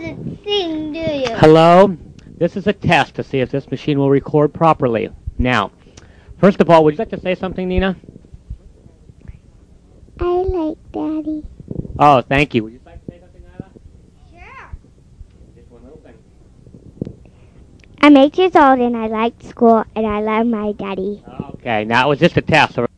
doesn't sing, do you? Hello? This is a test to see if this machine will record properly. Now, first of all, would you like to say something, Nina? I like Daddy. Oh, thank you. Would you like to say something, Nyla? Sure. Just one little thing. I'm 8 years old and I like school and I love my daddy. Okay, now it was just a test. So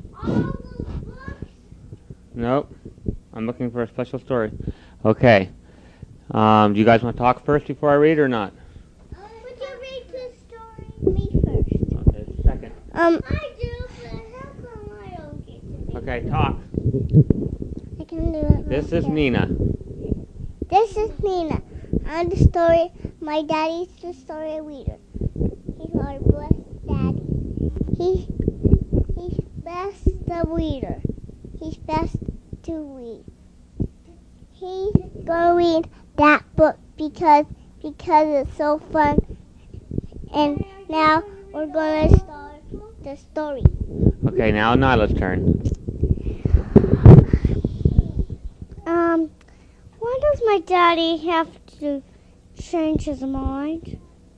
nope. I'm looking for a special story. Okay. Do you guys want to talk first before I read or not? Would you read the story me first? Okay, second. I do, but how come I don't get to read? Okay, talk. I can do it. This is Nina. This is Nina. I'm the story. My daddy's the story reader. He's our best daddy. He's best the reader. He's best to read. He's gonna read that book because it's so fun. And now we're gonna start the story. Okay, now Nyla's turn. Why does my daddy have to change his mind?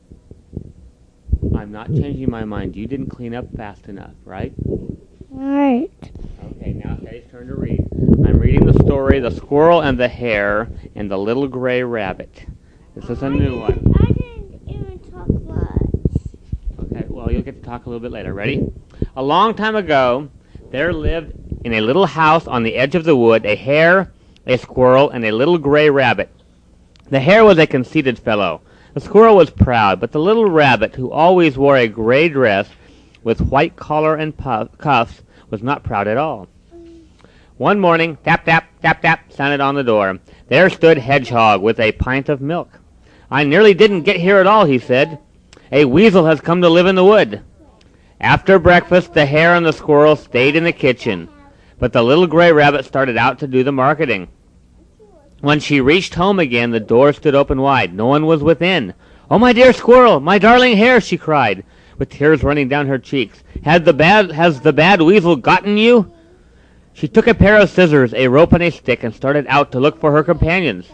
I'm not changing my mind. You didn't clean up fast enough, right? Right. Okay, now it's Eddie's turn to read. I'm reading the story, The Squirrel and the Hare and the Little Gray Rabbit. This is a new one. I didn't even talk much. Okay, well, you'll get to talk a little bit later. Ready? A long time ago, there lived in a little house on the edge of the wood a hare, a squirrel, and a little gray rabbit. The hare was a conceited fellow. The squirrel was proud, but the little rabbit, who always wore a gray dress with white collar and cuffs, was not proud at all. One morning, tap, tap, tap, tap, sounded on the door. There stood Hedgehog with a pint of milk. I nearly didn't get here at all, he said. A weasel has come to live in the wood. After breakfast, the hare and the squirrel stayed in the kitchen, but the little gray rabbit started out to do the marketing. When she reached home again, the door stood open wide. No one was within. "Oh, my dear squirrel, my darling hare," she cried, with tears running down her cheeks. Has the bad weasel gotten you?" She took a pair of scissors, a rope, and a stick, and started out to look for her companions.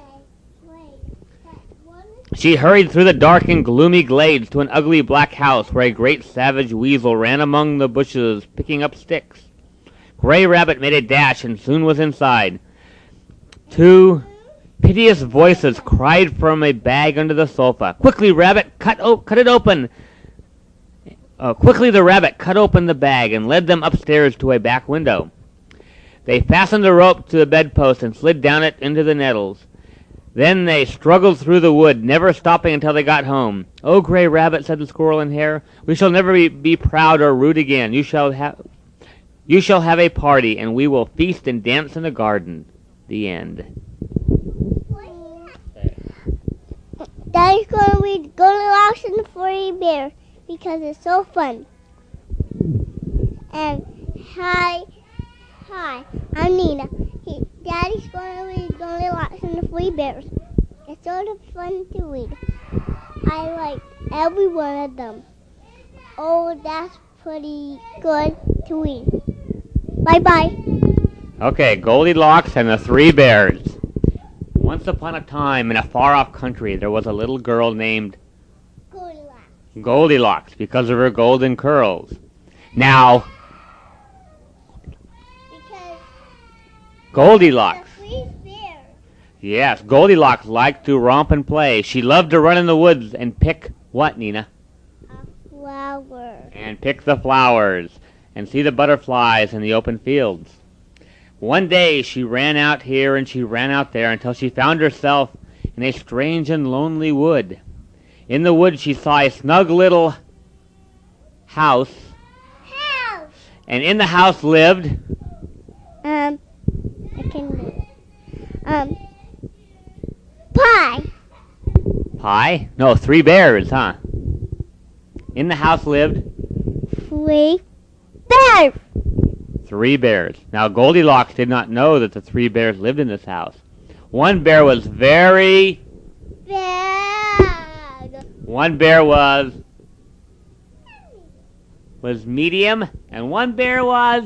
She hurried through the dark and gloomy glades to an ugly black house where a great savage weasel ran among the bushes, picking up sticks. Gray Rabbit made a dash and soon was inside. Two piteous voices cried from a bag under the sofa. "Quickly, Rabbit, cut it open!" Quickly the rabbit cut open the bag and led them upstairs to a back window. They fastened the rope to the bedpost and slid down it into the nettles. Then they struggled through the wood, never stopping until they got home. "Oh, Gray Rabbit," said the squirrel and hare, "we shall never be proud or rude again. You shall have a party, and we will feast and dance in the garden." The end. Daddy's gonna read Goldilocks and the 40 Bears because it's so fun. And hi, I'm Nina. Daddy's gonna read Goldilocks and the 40 Bears. It's sort of fun to read. I like every one of them. Oh, that's pretty good to read. Bye-bye. Okay, Goldilocks and the Three Bears. Once upon a time, in a far-off country, there was a little girl named Goldilocks because of her golden curls. Now, Goldilocks. Yes, Goldilocks liked to romp and play. She loved to run in the woods and pick what, Nina? A flower. And pick the flowers and see the butterflies in the open fields. One day she ran out here and she ran out there until she found herself in a strange and lonely wood. In the wood she saw a snug little house. And in the house lived... I can do it. Pie. Pie? No, 3 bears, huh? In the house lived... 3 bears. 3 bears. Now, Goldilocks did not know that the 3 bears lived in this house. One bear was very... bad. One bear was medium, and one bear was...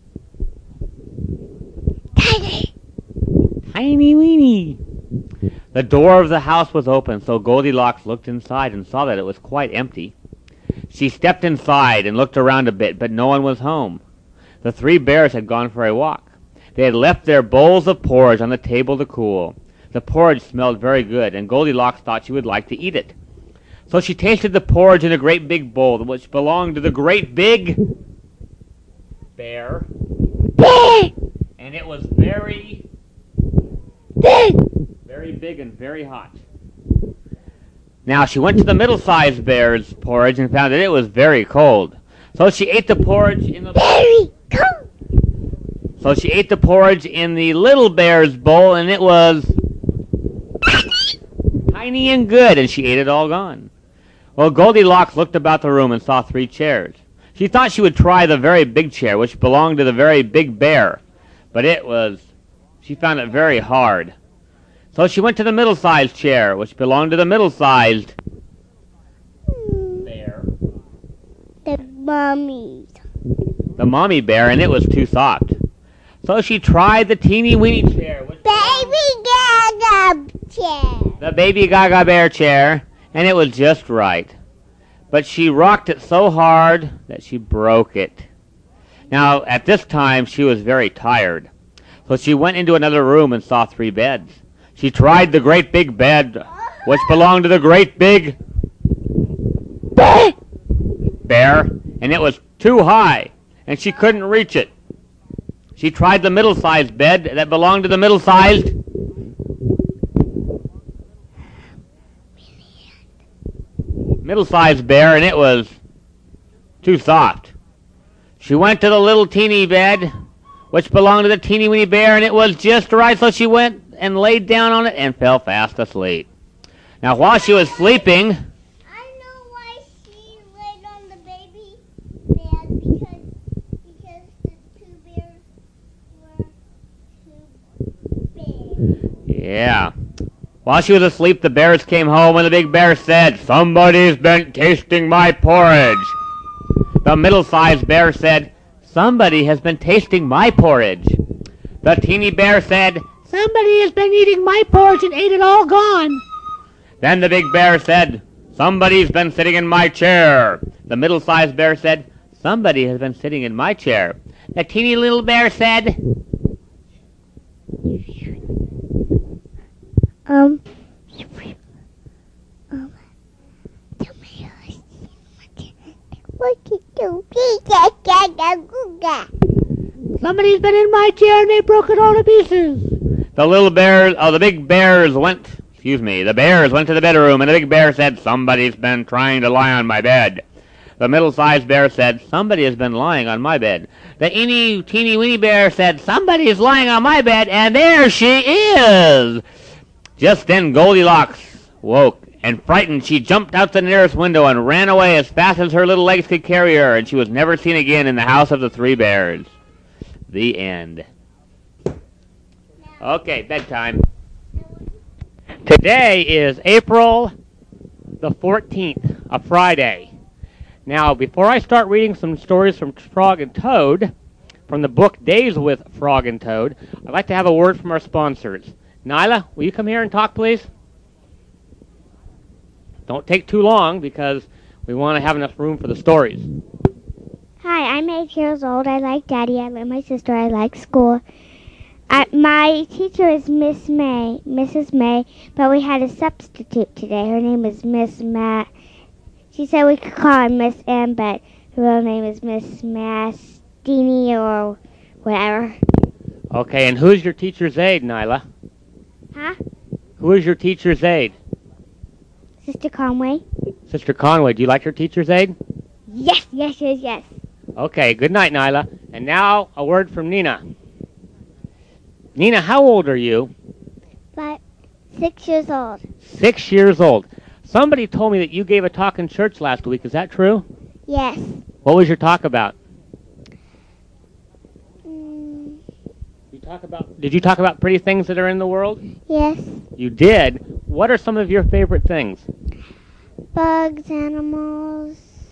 Tiny. tiny weeny. The door of the house was open, so Goldilocks looked inside and saw that it was quite empty. She stepped inside and looked around a bit, but no one was home. The three bears had gone for a walk. They had left their bowls of porridge on the table to cool. The porridge smelled very good, and Goldilocks thought she would like to eat it. So she tasted the porridge in a great big bowl, which belonged to the great big bear. And it was very big and very hot. Now she went to the middle-sized bear's porridge and found that it was very cold. So she ate the porridge in the little bear's bowl, and it was tiny and good, and she ate it all gone. Well, Goldilocks looked about the room and saw three chairs. She thought she would try the very big chair, which belonged to the very big bear, but she found it very hard. So she went to the middle-sized chair, which belonged to the middle-sized bear. The mommy bear, and it was too soft. So she tried the teeny-weeny chair, which Baby Gaga chair. the Baby Gaga bear chair, and it was just right. But she rocked it so hard that she broke it. Now, at this time, she was very tired. So she went into another room and saw three beds. She tried the great big bed, which belonged to the great big bear, and it was too high, and she couldn't reach it. She tried the middle-sized bed that belonged to the middle-sized bear, and it was too soft. She went to the little teeny bed, which belonged to the teeny-weeny bear, and it was just right, so she went and laid down on it and fell fast asleep. Now, while she was sleeping... I know why she laid on the baby bed, because the two bears were too big. Yeah. While she was asleep, the bears came home, and the big bear said, "Somebody's been tasting my porridge." The middle-sized bear said, "Somebody has been tasting my porridge." The teeny bear said, "Somebody has been eating my porridge and ate it all gone." Then the big bear said, "Somebody's been sitting in my chair." The middle-sized bear said, "Somebody has been sitting in my chair." The teeny little bear said, "Somebody's been in my chair and they broke it all to pieces." The bears went to the bedroom, and the big bear said, "Somebody's been trying to lie on my bed." The middle-sized bear said, "Somebody has been lying on my bed." The teeny-weeny bear said, "Somebody is lying on my bed, and there she is." Just then Goldilocks woke, and frightened, she jumped out the nearest window and ran away as fast as her little legs could carry her, and she was never seen again in the house of the three bears. The end. Okay, bedtime. Today is April the 14th, a Friday. Now, before I start reading some stories from Frog and Toad, from the book Days with Frog and Toad, I'd like to have a word from our sponsors. Nyla, will you come here and talk, please? Don't take too long, because we want to have enough room for the stories. Hi, I'm 8 years old. I like Daddy. I love my sister. I like school. My teacher is Mrs. May, but we had a substitute today. Her name is Miss Matt. She said we could call her Miss M, but her real name is Miss Mastini or whatever. Okay, and who's your teacher's aide, Nyla? Huh? Who is your teacher's aide? Sister Conway. Sister Conway. Do you like your teacher's aide? Yes. Okay, good night, Nyla. And now, a word from Nina. Nina, how old are you? 6 years old. 6 years old. Somebody told me that you gave a talk in church last week. Is that true? Yes. What was your talk about? Did you talk about pretty things that are in the world? Yes. You did? What are some of your favorite things? Bugs, animals,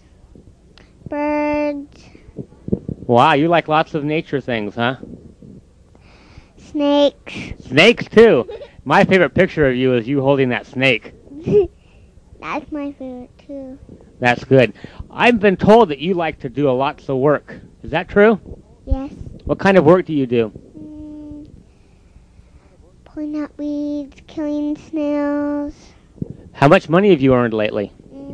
birds. Wow, you like lots of nature things, huh? Snakes. Snakes, too. My favorite picture of you is you holding that snake. That's my favorite too. That's good. I've been told that you like to do lots of work. Is that true? Yes. What kind of work do you do? Pulling out weeds, killing snails. How much money have you earned lately?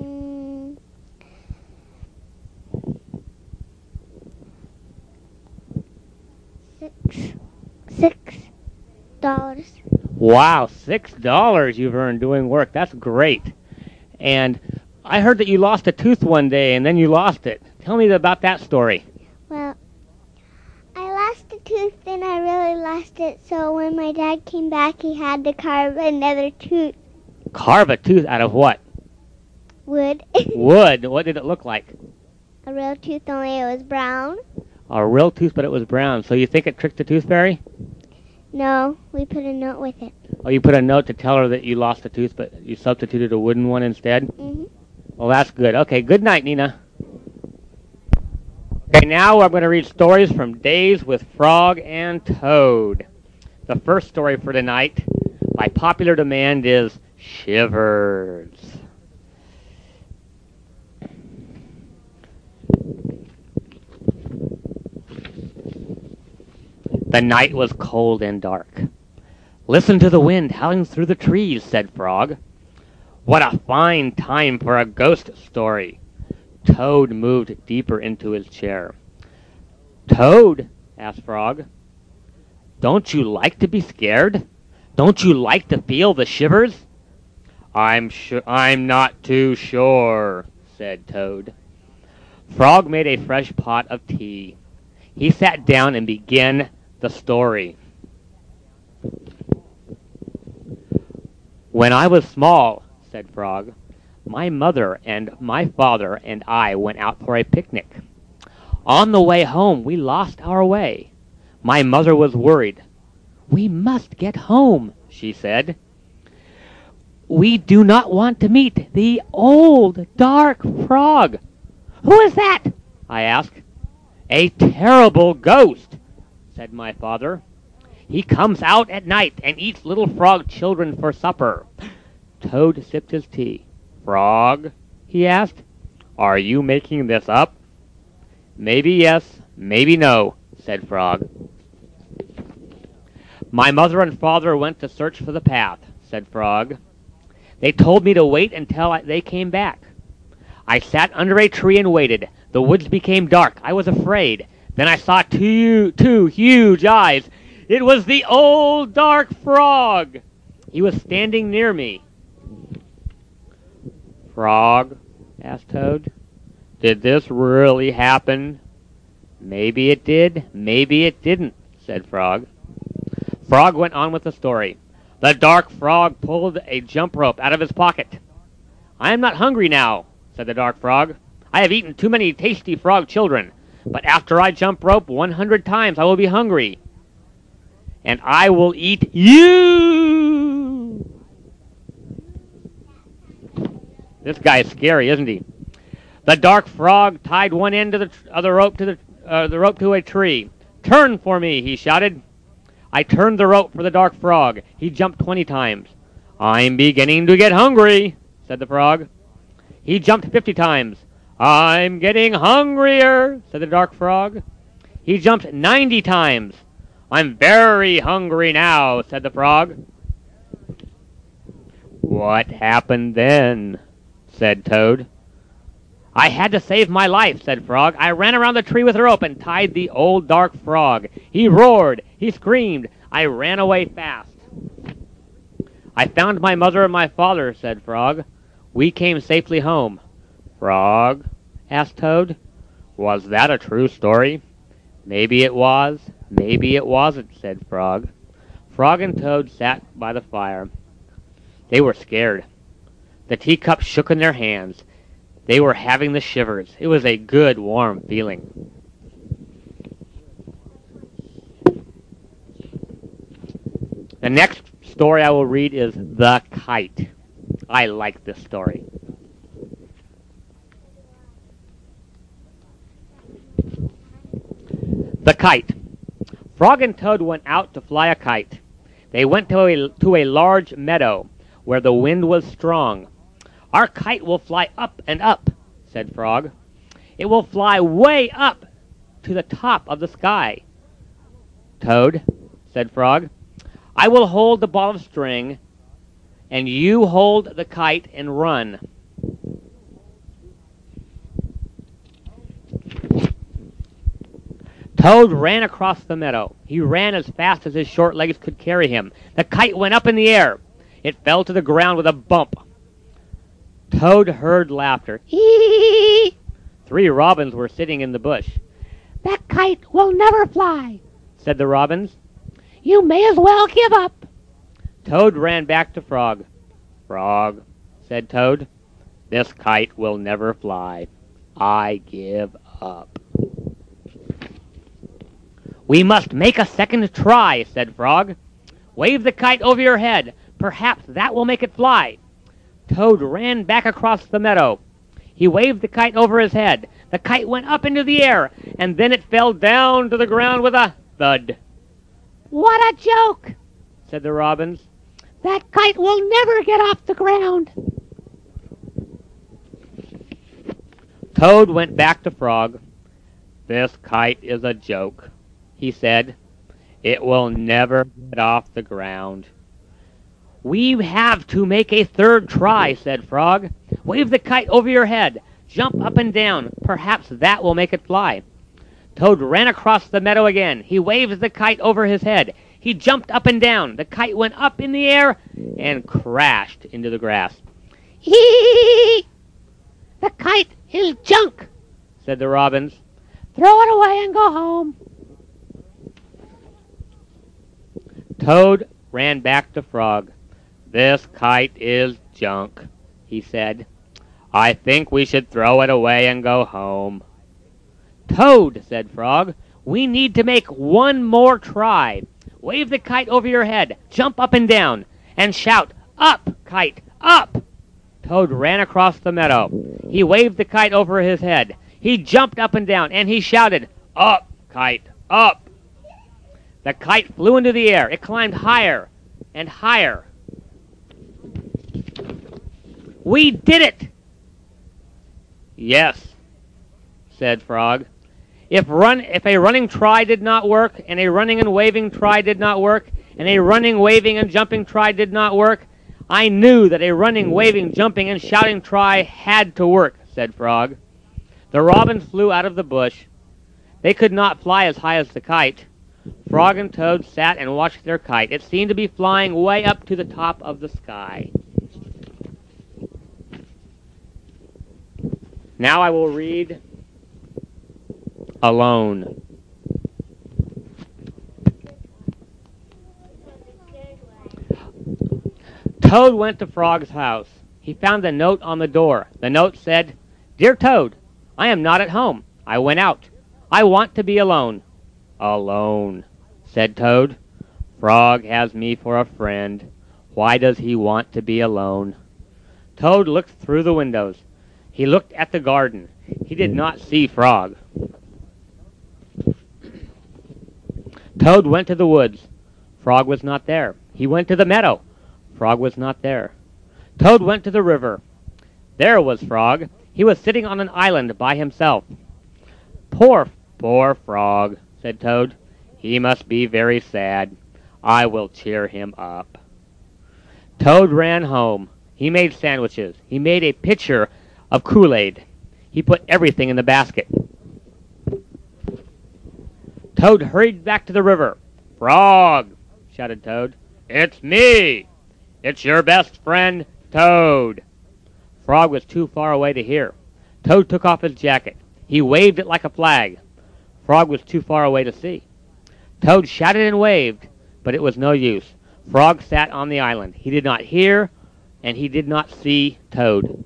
$6. Wow, $6 you've earned doing work. That's great. And I heard that you lost a tooth one day and then you lost it. Tell me about that story. Well, I lost a tooth and I really lost it, so when my dad came back, he had to carve another tooth. Carve a tooth out of what? Wood. Wood. What did it look like? A real tooth, only it was brown. A real tooth, but it was brown. So you think it tricked the tooth fairy? No, we put a note with it. Oh, you put a note to tell her that you lost a tooth, but you substituted a wooden one instead? Mm-hmm. Well, that's good. Okay, good night, Nina. Okay, now I'm going to read stories from Days with Frog and Toad. The first story for tonight, by popular demand, is Shivers. The night was cold and dark. "Listen to the wind howling through the trees," said Frog. "What a fine time for a ghost story." Toad moved deeper into his chair. "Toad," asked Frog, "don't you like to be scared? Don't you like to feel the shivers?" I'm not too sure," said Toad. Frog made a fresh pot of tea. He sat down and began the story. "When I was small," said Frog, "my mother and my father and I went out for a picnic. On the way home, we lost our way. My mother was worried. 'We must get home,' she said. 'We do not want to meet the old dark frog.' 'Who is that?' I asked. 'A terrible ghost,' said my father. 'He comes out at night and eats little frog children for supper.'" Toad sipped his tea. "Frog," he asked, "are you making this up?" "Maybe yes, maybe no," said Frog. "My mother and father went to search for the path," said Frog. "They told me to wait until they came back. I sat under a tree and waited. The woods became dark. I was afraid. Then I saw two huge eyes. It was the old dark frog. He was standing near me." "Frog," asked Toad, "did this really happen?" "Maybe it did, maybe it didn't," said Frog. Frog went on with the story. "The dark frog pulled a jump rope out of his pocket. 'I am not hungry now,' said the dark frog. 'I have eaten too many tasty frog children. But after I jump rope 100 times, I will be hungry. And I will eat you!'" This guy is scary, isn't he? The dark frog tied one end of the rope to the rope to a tree. "Turn for me," he shouted. I turned the rope for the dark frog. He jumped 20 times. "I'm beginning to get hungry," said the frog. He jumped 50 times. "I'm getting hungrier," said the dark frog. He jumped 90 times. "I'm very hungry now," said the frog. "What happened then?" said Toad. "I had to save my life," said Frog. "I ran around the tree with a rope and tied the old dark frog. He roared. He screamed. I ran away fast." "I found my mother and my father," said Frog. "We came safely home." "Frog," asked Toad, "was that a true story?" "Maybe it was, maybe it wasn't," said Frog. Frog and Toad sat by the fire. They were scared. The teacups shook in their hands. They were having the shivers. It was a good, warm feeling. The next story I will read is The Kite. I like this story. The Kite. Frog and Toad went out to fly a kite. They went to a large meadow where the wind was strong. "Our kite will fly up and up," said Frog. "It will fly way up to the top of the sky." "Toad," said Frog, "I will hold the ball of string, and you hold the kite and run." Toad ran across the meadow. He ran as fast as his short legs could carry him. The kite went up in the air. It fell to the ground with a bump. Toad heard laughter. "Hee!" 3 robins were sitting in the bush. "That kite will never fly," said the robins. "You may as well give up." Toad ran back to Frog. "Frog," said Toad, "this kite will never fly. I give up." "We must make a second try," said Frog. "Wave the kite over your head. Perhaps that will make it fly." Toad ran back across the meadow. He waved the kite over his head. The kite went up into the air, and then it fell down to the ground with a thud. "What a joke!" said the robins. "That kite will never get off the ground." Toad went back to Frog. "This kite is a joke," he said. "It will never get off the ground." "We have to make a third try," said Frog. "Wave the kite over your head. Jump up and down. Perhaps that will make it fly." Toad ran across the meadow again. He waved the kite over his head. He jumped up and down. The kite went up in the air and crashed into the grass. "Hee! The kite is junk," said the robins. "Throw it away and go home." Toad ran back to Frog. "This kite is junk," he said. "I think we should throw it away and go home." "Toad," said Frog, "we need to make one more try. Wave the kite over your head, jump up and down, and shout, 'Up, kite, up!'" Toad ran across the meadow. He waved the kite over his head. He jumped up and down, and he shouted, "Up, kite, up!" The kite flew into the air. It climbed higher and higher. "We did it!" "Yes," said Frog. If a running try did not work, and a running and waving try did not work, and a running, waving, and jumping try did not work, I knew that a running, waving, jumping, and shouting try had to work, said Frog. The robins flew out of the bush. They could not fly as high as the kite. Frog and Toad sat and watched their kite. It seemed to be flying way up to the top of the sky. Now I will read Alone. Toad went to Frog's house. He found a note on the door. The note said, "Dear Toad, I am not at home. I went out. I want to be alone." "Alone," said Toad. "Frog has me for a friend. Why does he want to be alone?" Toad looked through the windows. He looked at the garden. He did not see Frog. Toad went to the woods. Frog was not there. He went to the meadow. Frog was not there. Toad went to the river. There was Frog. He was sitting on an island by himself. Poor Frog," said Toad. "He must be very sad. I will cheer him up." Toad ran home. He made sandwiches. He made a pitcher of Kool-Aid. He put everything in the basket. Toad hurried back to the river. "Frog!" shouted Toad. "It's me! It's your best friend, Toad!" Frog was too far away to hear. Toad took off his jacket. He waved it like a flag. Frog was too far away to see. Toad shouted and waved, but it was no use. Frog sat on the island. He did not hear, and he did not see Toad.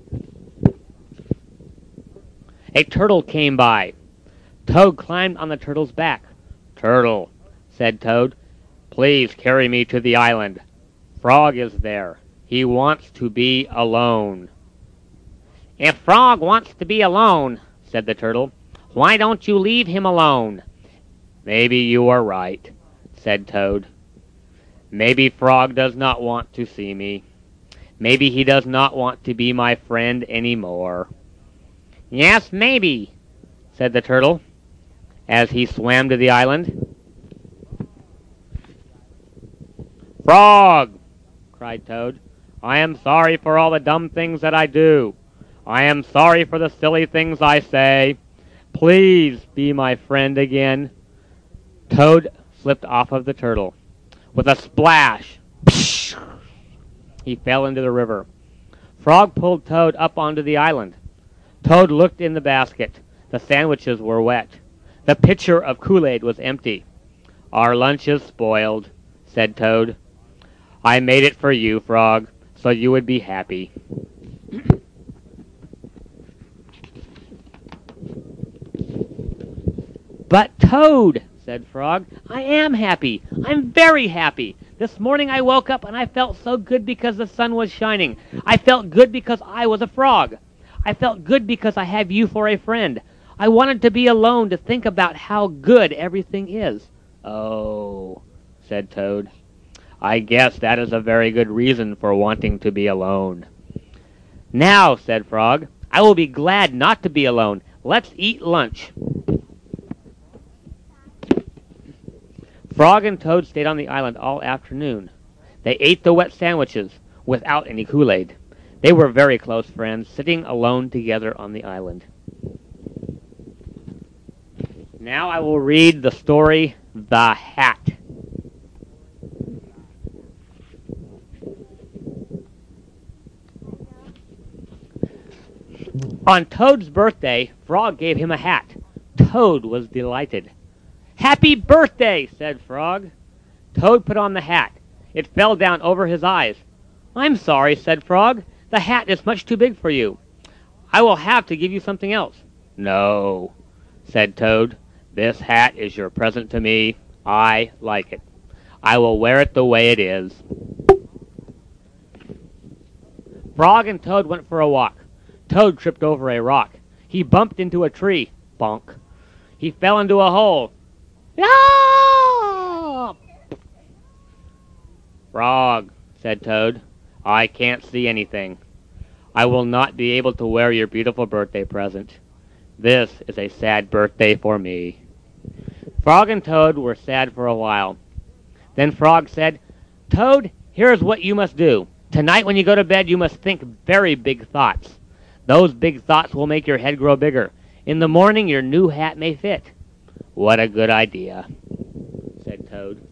A turtle came by. Toad climbed on the turtle's back. "Turtle," said Toad, "please carry me to the island. Frog is there. He wants to be alone." "If Frog wants to be alone," said the turtle, "why don't you leave him alone?" "Maybe you are right," said Toad. Maybe Frog does not want to see me. Maybe he does not want to be my friend any more. Yes, maybe, said the turtle, as he swam to the island. Frog, cried Toad, I am sorry for all the dumb things that I do. I am sorry for the silly things I say. Please be my friend again. Toad slipped off of the turtle. With a splash, he fell into the river. Frog pulled Toad up onto the island. Toad looked in the basket. The sandwiches were wet. The pitcher of Kool-Aid was empty. Our lunch is spoiled, said Toad. I made it for you, Frog, so you would be happy. But Toad, said Frog, I am happy. I'm very happy. This morning I woke up and I felt so good because the sun was shining. I felt good because I was a frog. I felt good because I have you for a friend. I wanted to be alone to think about how good everything is. Oh, said Toad. I guess that is a very good reason for wanting to be alone. Now, said Frog, I will be glad not to be alone. Let's eat lunch. Frog and Toad stayed on the island all afternoon. They ate the wet sandwiches without any Kool-Aid. They were very close friends, sitting alone together on the island. Now I will read the story, The Hat. On Toad's birthday, Frog gave him a hat. Toad was delighted. Happy birthday, said Frog. Toad put on the hat. It fell down over his eyes. I'm sorry, said Frog. The hat is much too big for you. I will have to give you something else. No, said Toad. This hat is your present to me. I like it. I will wear it the way it is. Frog and Toad went for a walk. Toad tripped over a rock. He bumped into a tree. Bonk. He fell into a hole. Ah! Frog, said Toad, I can't see anything. I will not be able to wear your beautiful birthday present. This is a sad birthday for me. Frog and Toad were sad for a while. Then Frog said, Toad, here is what you must do. Tonight when you go to bed, you must think very big thoughts. Those big thoughts will make your head grow bigger. In the morning, your new hat may fit. What a good idea, said Toad.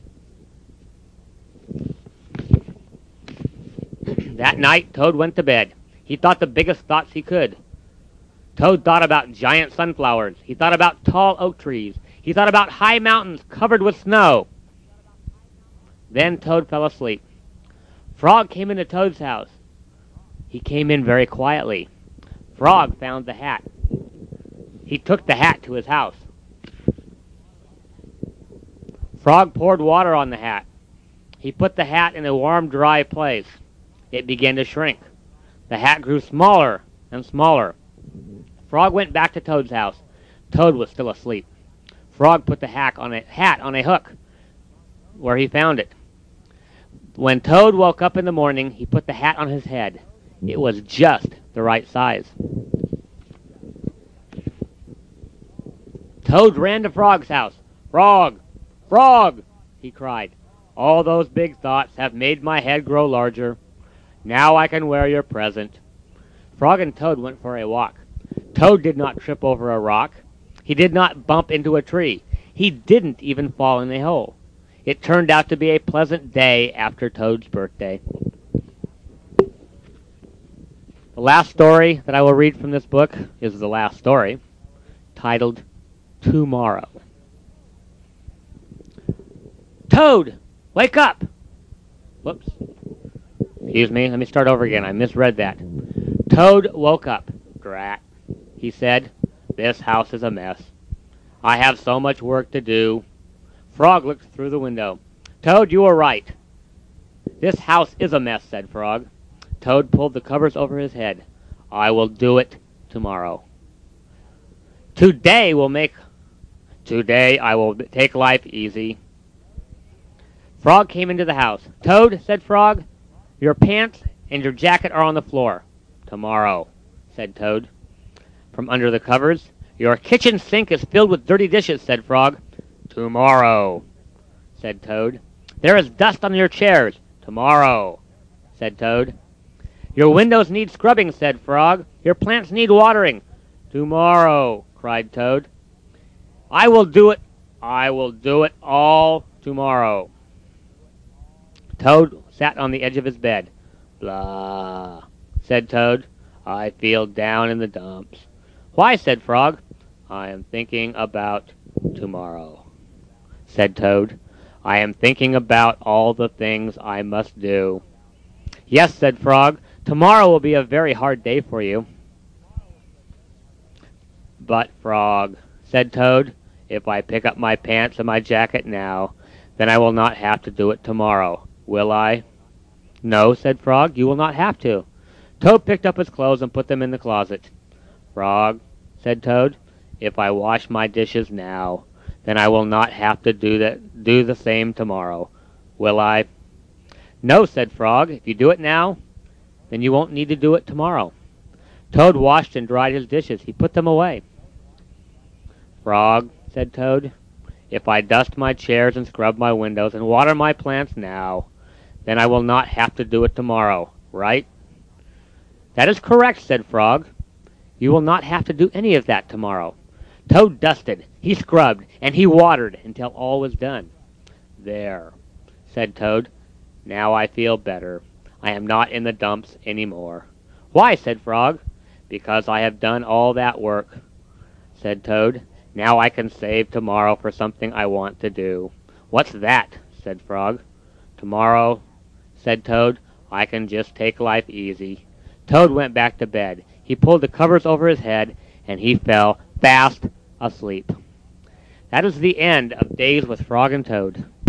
That night, Toad went to bed. He thought the biggest thoughts he could. Toad thought about giant sunflowers. He thought about tall oak trees. He thought about high mountains covered with snow. Then Toad fell asleep. Frog came into Toad's house. He came in very quietly. Frog found the hat. He took the hat to his house. Frog poured water on the hat. He put the hat in a warm, dry place. It began to shrink. The hat grew smaller and smaller. Frog went back to Toad's house. Toad was still asleep. Frog put the hat on a hook where he found it. When Toad woke up in the morning, he put the hat on his head. It was just the right size. Toad ran to Frog's house. Frog! Frog! He cried. All those big thoughts have made my head grow larger. Now I can wear your present. Frog and Toad went for a walk. Toad did not trip over a rock. He did not bump into a tree. He didn't even fall in a hole. It turned out to be a pleasant day after Toad's birthday. The last story that I will read from this book is the last story, titled Tomorrow. Toad, wake up! Whoops. Excuse me, let me start over again. I misread that. Toad woke up. Drat, he said. This house is a mess. I have so much work to do. Frog looked through the window. Toad, you were right. This house is a mess, said Frog. Toad pulled the covers over his head. I will do it tomorrow. Today I will take life easy. Frog came into the house. "Toad," said Frog, "your pants and your jacket are on the floor." "Tomorrow," said Toad. From under the covers, "Your kitchen sink is filled with dirty dishes," said Frog. "Tomorrow," said Toad. "There is dust on your chairs." "Tomorrow," said Toad. "Your windows need scrubbing," said Frog. "Your plants need watering." "Tomorrow," cried Toad. "I will do it. I will do it all tomorrow." Toad sat on the edge of his bed. "Blah," said Toad. "I feel down in the dumps." "Why?" said Frog. "I am thinking about tomorrow," said Toad. "I am thinking about all the things I must do." "Yes," said Frog. "Tomorrow will be a very hard day for you." "But, Frog," said Toad, "if I pick up my pants and my jacket now, then I will not have to do it tomorrow, will I?" "No," said Frog, "you will not have to." Toad picked up his clothes and put them in the closet. "Frog," said Toad, "if I wash my dishes now, then I will not have to do the same tomorrow, will I?" "No," said Frog, "if you do it now, then you won't need to do it tomorrow." Toad washed and dried his dishes. He put them away. "Frog," said Toad, "if I dust my chairs and scrub my windows and water my plants now, then I will not have to do it tomorrow, right?" "That is correct," said Frog. "You will not have to do any of that tomorrow." Toad dusted, he scrubbed, and he watered until all was done. "There," said Toad. "Now I feel better. I am not in the dumps any more." "Why?" said Frog. "Because I have done all that work," said Toad. "Now I can save tomorrow for something I want to do." "What's that?" said Frog. "Tomorrow," said Toad, "I can just take life easy." Toad went back to bed. He pulled the covers over his head, and he fell fast asleep. That is the end of Days with Frog and Toad.